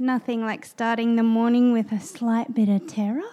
Nothing like starting the morning with a slight bit of terror.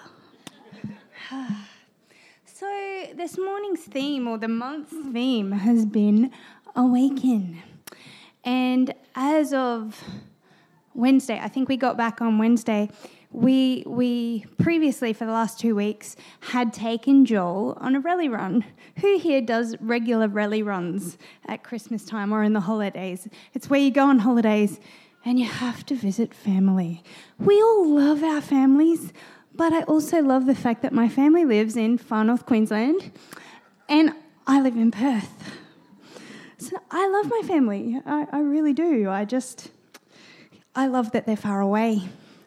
So this morning's theme, or the month's theme, has been Awaken. And as of Wednesday, I think we got back on Wednesday, we previously, for the last 2 weeks, had taken Joel on a rally run. Who here does regular rally runs at Christmas time or in the holidays? It's where you go on holidays and you have to visit family. We all love our families, but I also love the fact that my family lives in far north Queensland and I live in Perth. So I love my family. I really do. I love that they're far away.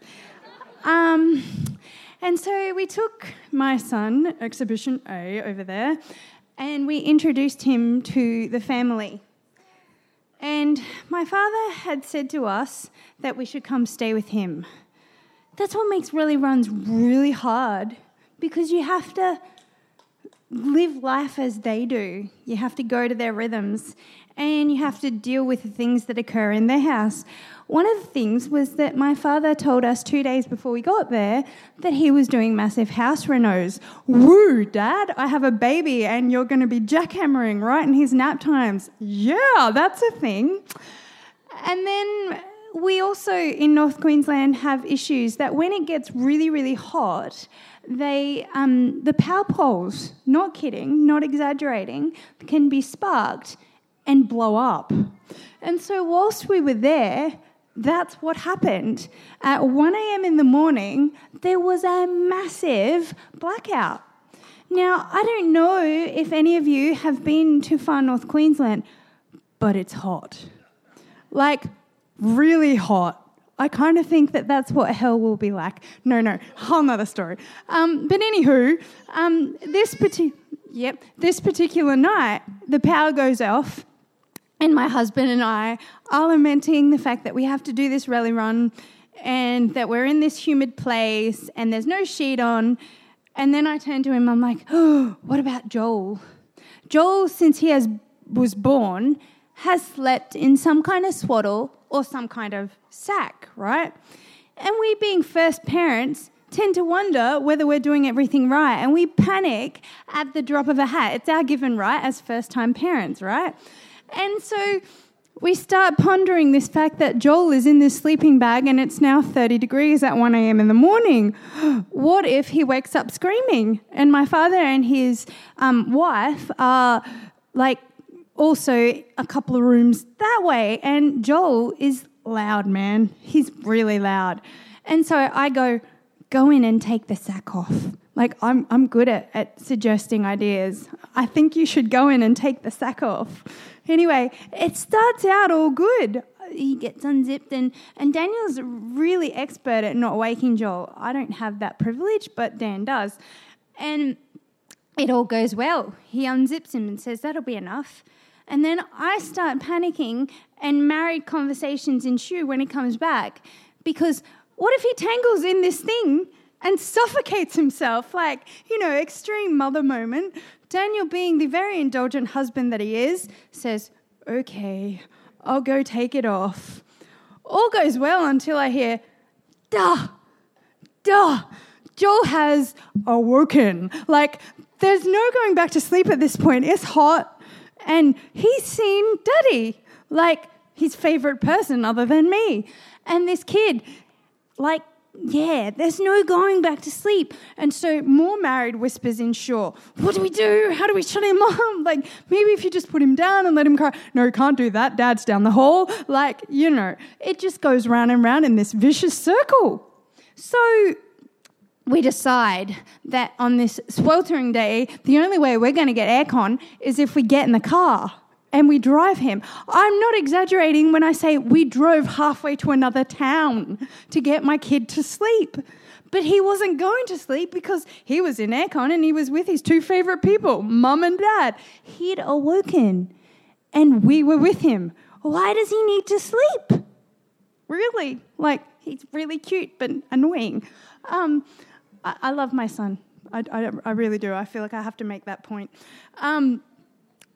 And so we took my son, Exhibition A, over there, and we introduced him to the family. And my father had said to us that we should come stay with him. That's what makes rally runs really hard, because you have to live life as they do. You have to go to their rhythms, and you have to deal with the things that occur in their house. One of the things was that my father told us 2 days before we got there that he was doing massive house renos. Woo, Dad, I have a baby and you're going to be jackhammering right in his nap times. Yeah, that's a thing. And then we also, in North Queensland, have issues that when it gets really, really hot, the power poles, not kidding, not exaggerating, can be sparked and blow up. And so whilst we were there, that's what happened. At 1 a.m. in the morning, there was a massive blackout. Now, I don't know if any of you have been to far north Queensland, but it's hot. Like, really hot. I kind of think that that's what hell will be like. No, whole nother story. But anywho, this particular night, the power goes off, and my husband and I are lamenting the fact that we have to do this rally run and that we're in this humid place and there's no sheet on. And then I turn to him, I'm like, oh, what about Joel? Joel, since he was born, has slept in some kind of swaddle or some kind of sack, right? And we, being first parents, tend to wonder whether we're doing everything right, and we panic at the drop of a hat. It's our given right as first-time parents, right? And so we start pondering this fact that Joel is in this sleeping bag and it's now 30 degrees at 1 a.m. in the morning. What if he wakes up screaming? And my father and his wife are also a couple of rooms that way, and Joel is loud, man. He's really loud. And so I go in and take the sack off. I'm good at suggesting ideas. I think you should go in and take the sack off. Anyway, it starts out all good. He gets unzipped, and Daniel's really expert at not waking Joel. I don't have that privilege, but Dan does. And it all goes well. He unzips him and says, that'll be enough. And then I start panicking, and married conversations ensue when he comes back, because what if he tangles in this thing and suffocates himself? Extreme mother moment. Daniel, being the very indulgent husband that he is, says, okay, I'll go take it off. All goes well until I hear, duh, Joel has awoken. There's no going back to sleep at this point. It's hot. And he's seen Daddy, his favourite person other than me. And this kid, there's no going back to sleep. And so more married whispers ensure. What do we do? How do we shut him up? Maybe if you just put him down and let him cry. No, you can't do that. Dad's down the hall. It just goes round and round in this vicious circle. So we decide that on this sweltering day, the only way we're going to get aircon is if we get in the car and we drive him. I'm not exaggerating when I say we drove halfway to another town to get my kid to sleep. But he wasn't going to sleep because he was in aircon and he was with his two favourite people, Mum and Dad. He'd awoken and we were with him. Why does he need to sleep? Really? He's really cute but annoying. I love my son. I really do. I feel like I have to make that point.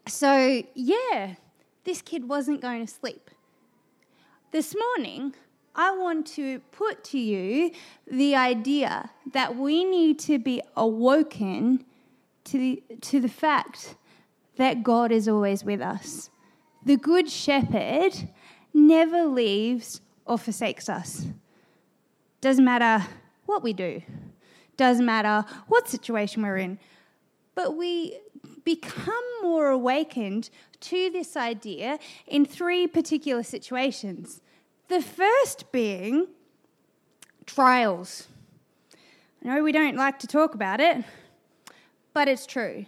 This kid wasn't going to sleep. This morning, I want to put to you the idea that we need to be awoken to the fact that God is always with us. The Good Shepherd never leaves or forsakes us. Doesn't matter what we do. Doesn't matter what situation we're in. But we become more awakened to this idea in 3 particular situations. The first being trials. I know we don't like to talk about it, but it's true.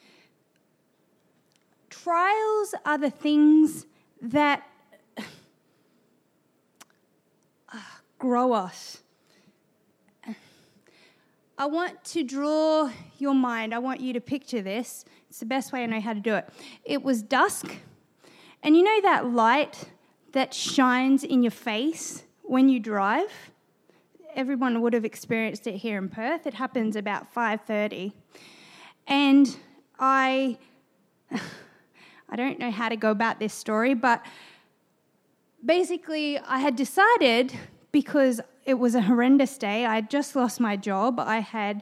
Trials are the things that grow us. I want to draw your mind. I want you to picture this. It's the best way I know how to do it. It was dusk, and you know that light that shines in your face when you drive? Everyone would have experienced it here in Perth. It happens about 5:30. And I don't know how to go about this story, but basically I had decided, because it was a horrendous day, I had just lost my job. I had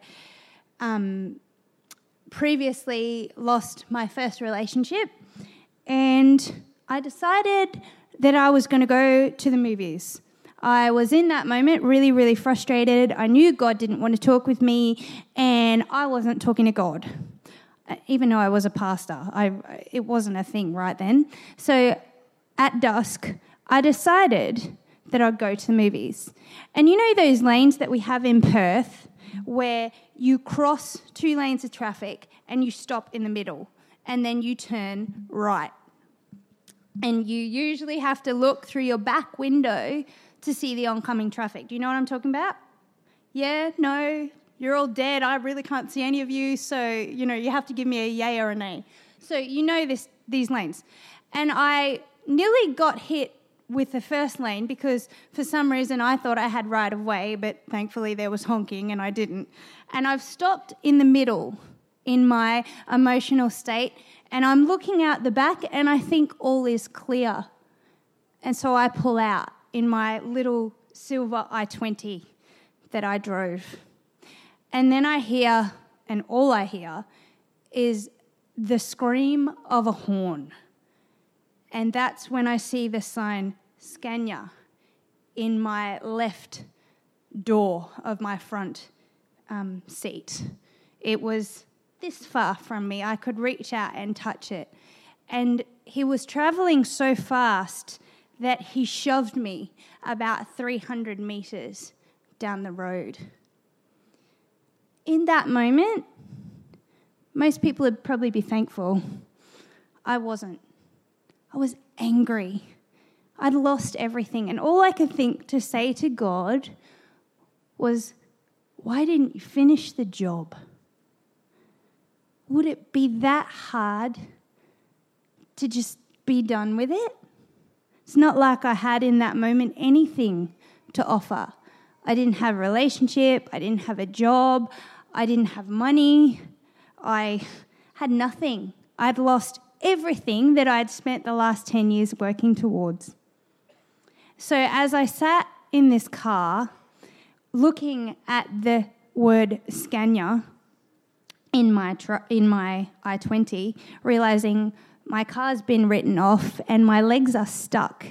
previously lost my first relationship, and I decided that I was going to go to the movies. I was in that moment really, really frustrated. I knew God didn't want to talk with me, and I wasn't talking to God. Even though I was a pastor, it wasn't a thing right then. So at dusk, I decided that I'd go to the movies. And you know those lanes that we have in Perth where you cross 2 lanes of traffic and you stop in the middle and then you turn right. And you usually have to look through your back window to see the oncoming traffic. Do you know what I'm talking about? Yeah? No? You're all dead. I really can't see any of you, so, you have to give me a yay or a nay. So you know these lanes. And I nearly got hit with the first lane because for some reason I thought I had right of way, but thankfully there was honking and I didn't. And I've stopped in the middle in my emotional state, and I'm looking out the back and I think all is clear. And so I pull out in my little silver i20 that I drove. And then I hear, and all I hear, is the scream of a horn. And that's when I see the sign Scania in my left door of my front seat. It was this far from me. I could reach out and touch it. And he was travelling so fast that he shoved me about 300 metres down the road. In that moment, most people would probably be thankful. I wasn't. I was angry. I'd lost everything. And all I could think to say to God was, why didn't you finish the job? Would it be that hard to just be done with it? It's not like I had in that moment anything to offer. I didn't have a relationship. I didn't have a job. I didn't have money. I had nothing. I'd lost everything that I'd spent the last 10 years working towards. So as I sat in this car, looking at the word Scania in my i20, realising my car's been written off and my legs are stuck,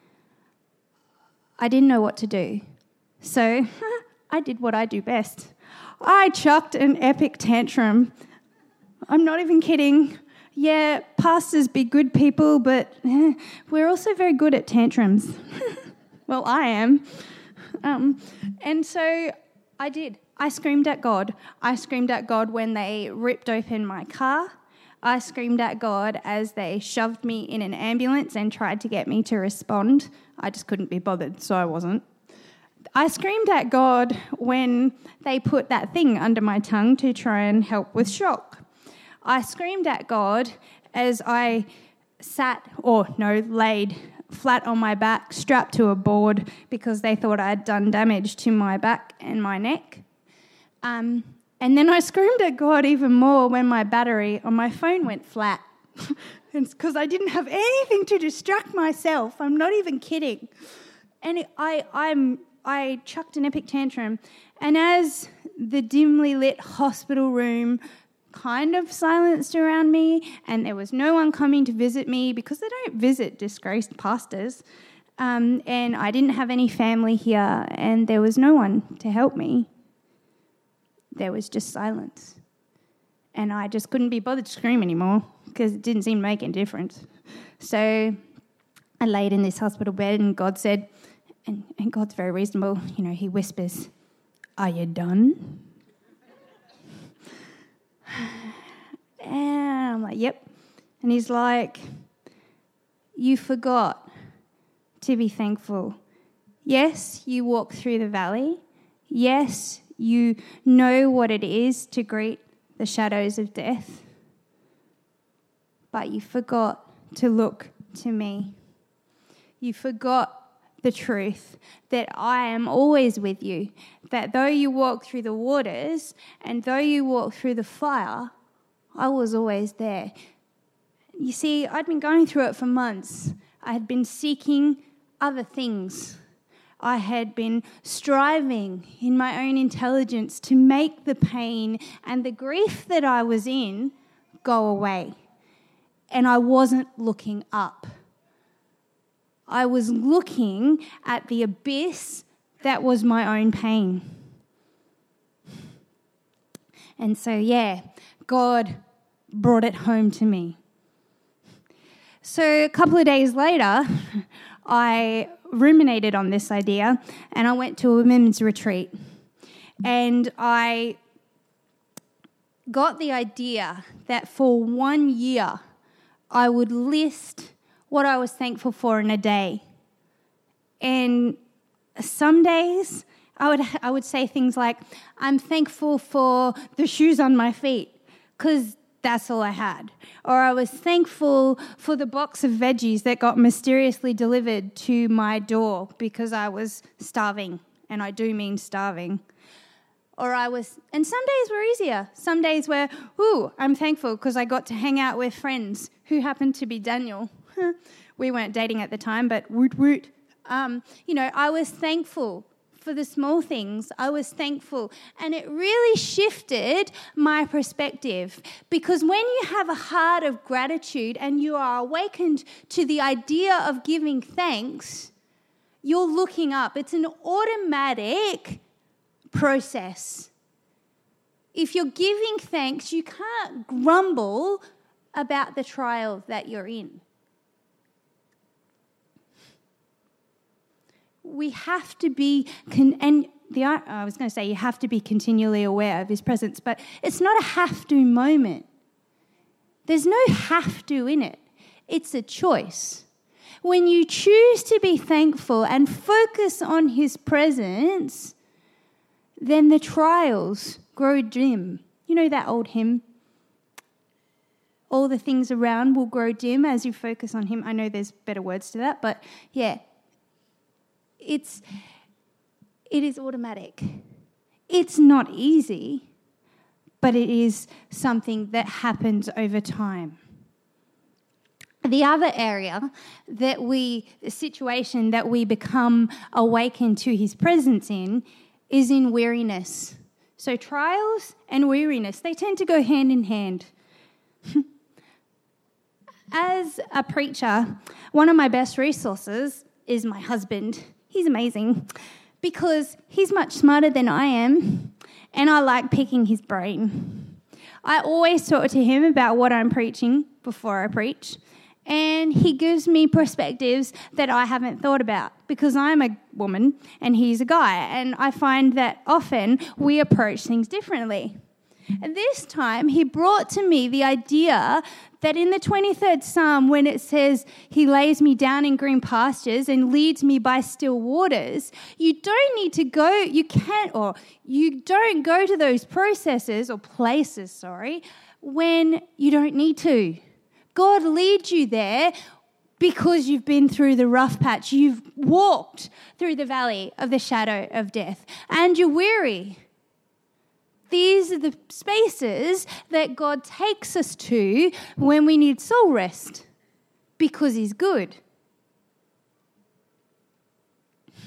I didn't know what to do. So I did what I do best. I chucked an epic tantrum. I'm not even kidding. Yeah, pastors be good people, but we're also very good at tantrums. Well, I am. And so I did. I screamed at God. I screamed at God when they ripped open my car. I screamed at God as they shoved me in an ambulance and tried to get me to respond. I just couldn't be bothered, so I wasn't. I screamed at God when they put that thing under my tongue to try and help with shock. I screamed at God as I laid flat on my back, strapped to a board because they thought I had done damage to my back and my neck. And then I screamed at God even more when my battery on my phone went flat. It's because I didn't have anything to distract myself. I'm not even kidding. And I chucked an epic tantrum. And as the dimly lit hospital room kind of silenced around me, and there was no one coming to visit me because they don't visit disgraced pastors, and I didn't have any family here, and there was no one to help me. There was just silence. And I just couldn't be bothered to scream anymore because it didn't seem to make any difference. So I laid in this hospital bed, and God said, and God's very reasonable, he whispers, "Are you done?" And I'm like, "Yep." And he's like, "You forgot to be thankful. Yes, you walk through the valley. Yes, you know what it is to greet the shadows of death. But you forgot to look to me. You forgot the truth that I am always with you, that though you walk through the waters and though you walk through the fire, I was always there." You see, I'd been going through it for months. I had been seeking other things. I had been striving in my own intelligence to make the pain and the grief that I was in go away. And I wasn't looking up. I was looking at the abyss that was my own pain. And so, God brought it home to me. So a couple of days later, I ruminated on this idea and I went to a women's retreat. And I got the idea that for 1 year, I would list what I was thankful for in a day. And some days I would say things like, "I'm thankful for the shoes on my feet," because that's all I had. Or I was thankful for the box of veggies that got mysteriously delivered to my door because I was starving, and I do mean starving. And some days were easier. Some days were, I'm thankful because I got to hang out with friends who happened to be Daniel. We weren't dating at the time, but woot woot. I was thankful for the small things. I was thankful. And it really shifted my perspective, because when you have a heart of gratitude and you are awakened to the idea of giving thanks, you're looking up. It's an automatic process. If you're giving thanks, you can't grumble about the trial that you're in. We have to be, I was going to say you have to be continually aware of his presence, but it's not a have-to moment. There's no have-to in it. It's a choice. When you choose to be thankful and focus on his presence, then the trials grow dim. You know that old hymn? All the things around will grow dim as you focus on him. I know there's better words to that, but yeah. It is automatic. It's not easy, but it is something that happens over time. The other area the situation that we become awakened to his presence in is in weariness. So trials and weariness, they tend to go hand in hand. As a preacher, one of my best resources is my husband. He's amazing because he's much smarter than I am, and I like picking his brain. I always talk to him about what I'm preaching before I preach, and he gives me perspectives that I haven't thought about because I'm a woman and he's a guy, and I find that often we approach things differently. And this time he brought to me the idea that in the 23rd Psalm, when it says, "He lays me down in green pastures and leads me by still waters," you don't go to those places, when you don't need to. God leads you there because you've been through the rough patch. You've walked through the valley of the shadow of death and you're weary. These are the spaces that God takes us to when we need soul rest because he's good.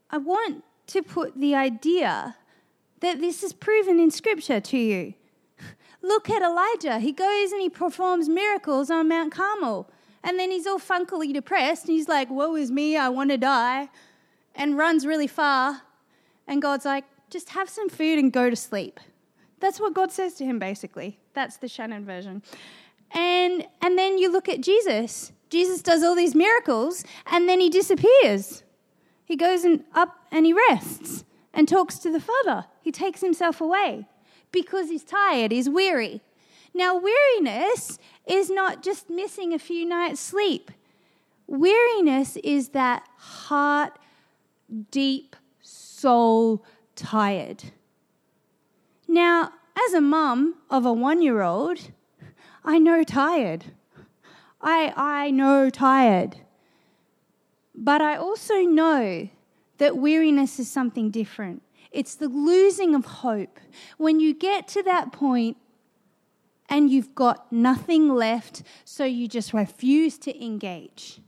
I want to put the idea that this is proven in Scripture to you. Look at Elijah. He goes and he performs miracles on Mount Carmel. And then he's all funkily depressed. And he's like, woe is me, I want to die. And runs really far. And God's like, just have some food and go to sleep. That's what God says to him, basically. That's the Shannon version. And then you look at Jesus. Jesus does all these miracles, and then he disappears. He goes up and he rests and talks to the Father. He takes himself away because he's tired, he's weary. Now, weariness is not just missing a few nights' sleep. Weariness is that heart, deep, soul tired. Now, as a mum of a 1-year-old, I know tired. I know tired. But I also know that weariness is something different. It's the losing of hope. When you get to that point and you've got nothing left, so you just refuse to engage.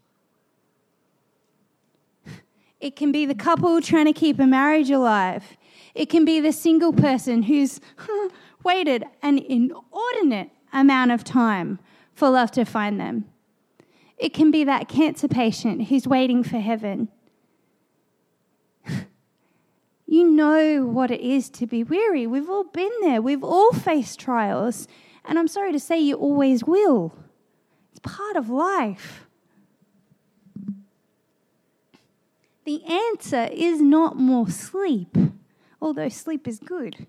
It can be the couple trying to keep a marriage alive. It can be the single person who's waited an inordinate amount of time for love to find them. It can be that cancer patient who's waiting for heaven. You know what it is to be weary. We've all been there. We've all faced trials. And I'm sorry to say you always will. It's part of life. The answer is not more sleep, although sleep is good.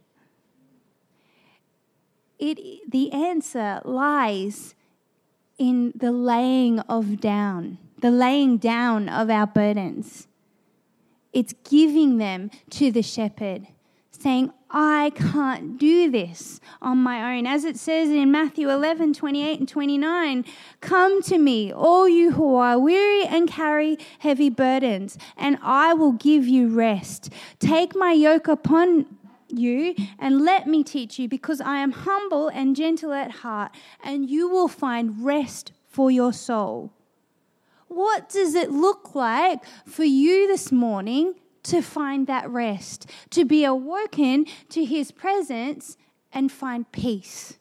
The answer lies in the laying down of our burdens. It's giving them to the shepherd, saying, I can't do this on my own. As it says in Matthew 11:28 and 29, come to me, all you who are weary and carry heavy burdens, and I will give you rest. Take my yoke upon you and let me teach you, because I am humble and gentle at heart, and you will find rest for your soul. What does it look like for you this morning to find that rest, to be awoken to his presence and find peace?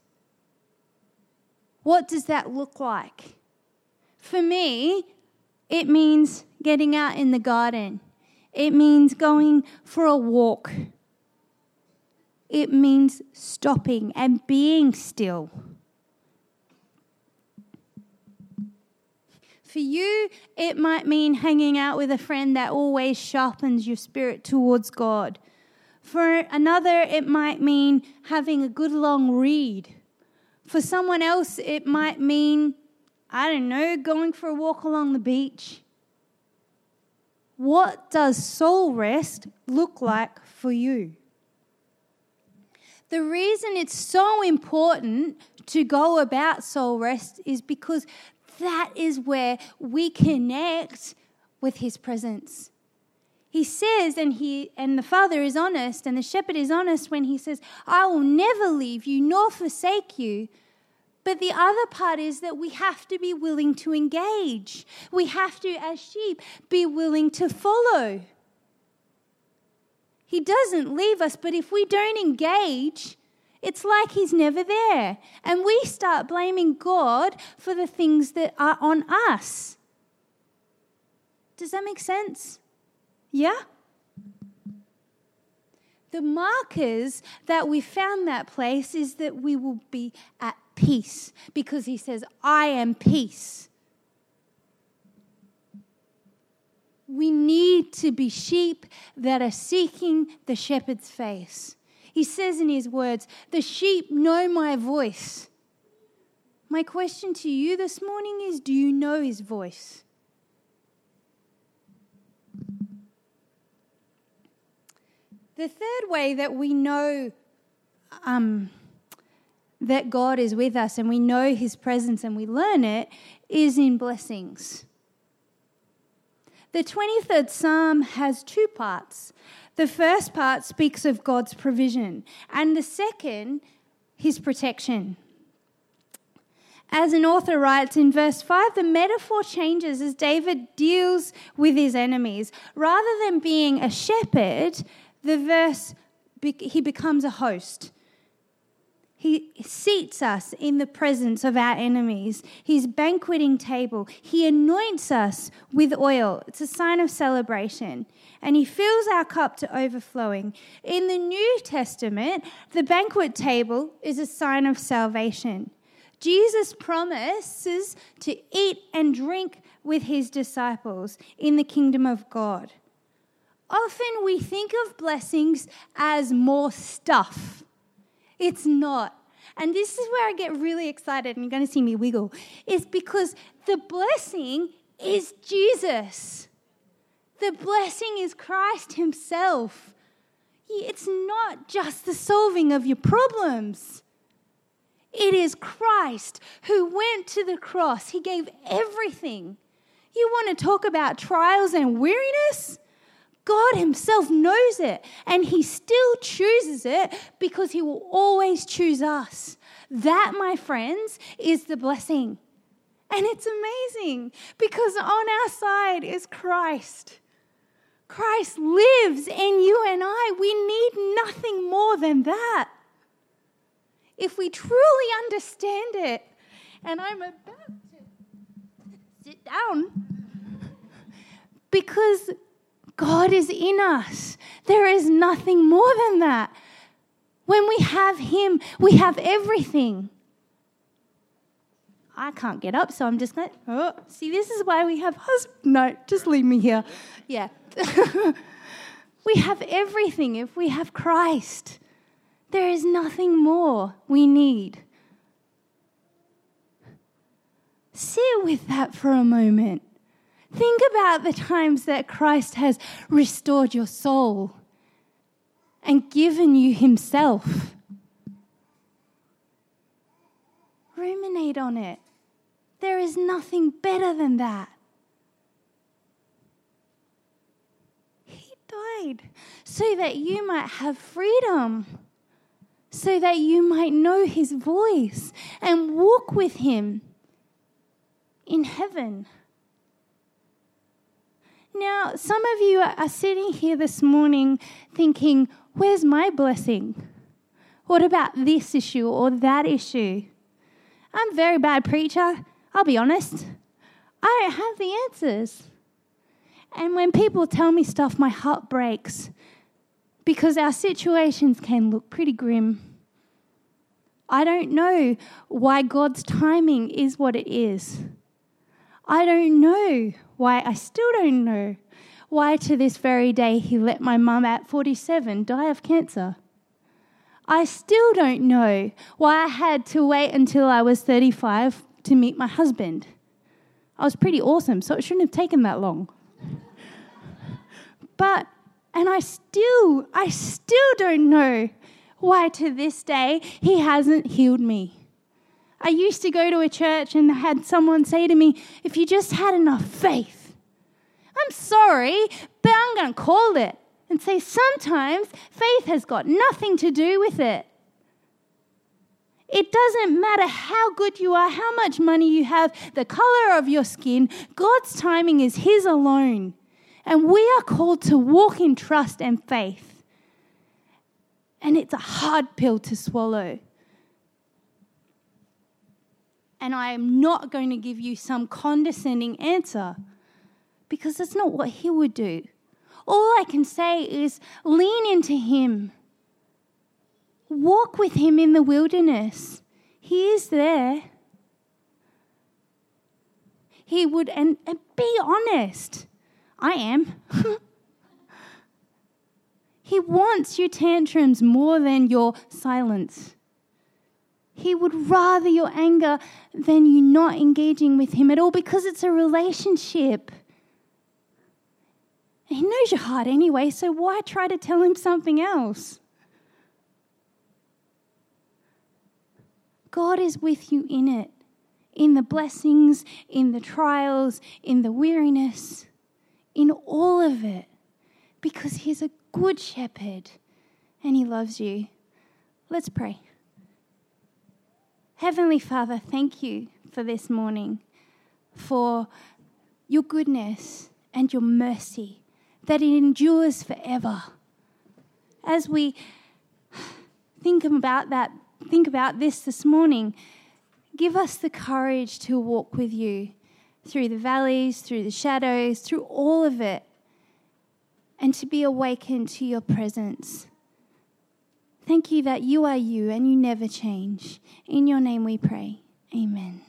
What does that look like? For me, it means getting out in the garden. It means going for a walk. It means stopping and being still. For you, it might mean hanging out with a friend that always sharpens your spirit towards God. For another, it might mean having a good long read. For someone else, it might mean, going for a walk along the beach. What does soul rest look like for you? The reason it's so important to go about soul rest is because that is where we connect with his presence. He says, and the Father is honest, and the shepherd is honest when he says, I will never leave you nor forsake you. But the other part is that we have to be willing to engage. We have to, as sheep, be willing to follow. He doesn't leave us, but if we don't engage, it's like he's never there. And we start blaming God for the things that are on us. Does that make sense? Yeah? The markers that we found that place is that we will be at peace, because he says, I am peace. We need to be sheep that are seeking the shepherd's face. He says in his words, the sheep know my voice. My question to you this morning is, do you know his voice? The third way that we know that God is with us and we know his presence and we learn it is in blessings. The 23rd Psalm has two parts. The first part speaks of God's provision, and the second, his protection. As an author writes in verse 5, the metaphor changes as David deals with his enemies. Rather than being a shepherd, he becomes a host. He seats us in the presence of our enemies, his banqueting table. He anoints us with oil. It's a sign of celebration. And he fills our cup to overflowing. In the New Testament, the banquet table is a sign of salvation. Jesus promises to eat and drink with his disciples in the kingdom of God. Often we think of blessings as more stuff. It's not. And this is where I get really excited, and you're going to see me wiggle. It's because the blessing is Jesus. The blessing is Christ himself. It's not just the solving of your problems. It is Christ who went to the cross. He gave everything. You want to talk about trials and weariness? God himself knows it, and he still chooses it because he will always choose us. That, my friends, is the blessing. And it's amazing because on our side is Christ. Christ lives in you and I. We need nothing more than that. If we truly understand it, and I'm about to sit down, because God is in us. There is nothing more than that. When we have him, we have everything. I can't get up, so I'm just going, see, this is why we have husbands. No, just leave me here. Yeah. We have everything if we have Christ. There is nothing more we need. Sit with that for a moment. Think about the times that Christ has restored your soul and given you himself. Ruminate on it. There is nothing better than that. He died so that you might have freedom, so that you might know his voice and walk with him in heaven. Now, some of you are sitting here this morning thinking, where's my blessing? What about this issue or that issue? I'm a very bad preacher, I'll be honest. I don't have the answers. And when people tell me stuff, my heart breaks because our situations can look pretty grim. I don't know why God's timing is what it is. I don't know why, I still don't know why to this very day he let my mum at 47 die of cancer. I still don't know why I had to wait until I was 35 to meet my husband. I was pretty awesome, so it shouldn't have taken that long. And I still don't know why to this day he hasn't healed me. I used to go to a church and had someone say to me, if you just had enough faith. I'm sorry, but I'm going to call it and say sometimes faith has got nothing to do with it. It doesn't matter how good you are, how much money you have, the color of your skin. God's timing is his alone. And we are called to walk in trust and faith. And it's a hard pill to swallow. And I am not going to give you some condescending answer because that's not what he would do. All I can say is lean into him. Walk with him in the wilderness. He is there. He would, and be honest. I am. He wants your tantrums more than your silence. He would rather your anger than you not engaging with him at all because it's a relationship. He knows your heart anyway, so why try to tell him something else? God is with you in it, in the blessings, in the trials, in the weariness, in all of it, because he's a good shepherd and he loves you. Let's pray. Heavenly Father, thank you for this morning, for your goodness and your mercy, that it endures forever. As we think about this morning, give us the courage to walk with you through the valleys, through the shadows, through all of it, and to be awakened to your presence. Thank you that you are you and you never change. In your name we pray. Amen.